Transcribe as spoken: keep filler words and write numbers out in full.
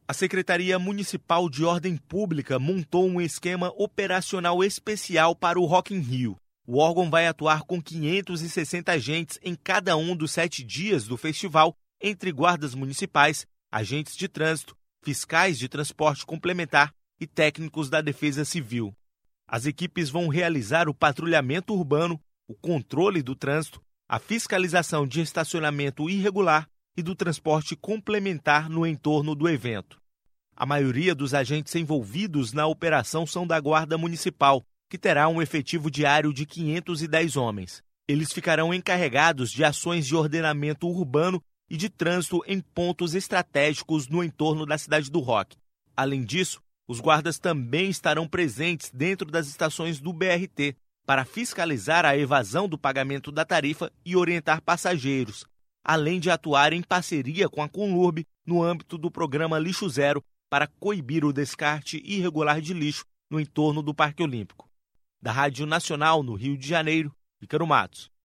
A Secretaria Municipal de Ordem Pública montou um esquema operacional especial para o Rock in Rio. O órgão vai atuar com quinhentos e sessenta agentes em cada um dos sete dias do festival, entre guardas municipais, agentes de trânsito, fiscais de transporte complementar e técnicos da Defesa Civil. As equipes vão realizar o patrulhamento urbano, o controle do trânsito, a fiscalização de estacionamento irregular e do transporte complementar no entorno do evento. A maioria dos agentes envolvidos na operação são da Guarda Municipal, que terá um efetivo diário de quinhentos e dez homens. Eles ficarão encarregados de ações de ordenamento urbano e de trânsito em pontos estratégicos no entorno da cidade do Rock. Além disso, os guardas também estarão presentes dentro das estações do B R T para fiscalizar a evasão do pagamento da tarifa e orientar passageiros, além de atuar em parceria com a Conlurb no âmbito do programa Lixo Zero para coibir o descarte irregular de lixo no entorno do Parque Olímpico. Da Rádio Nacional, no Rio de Janeiro, Ícaro Matos.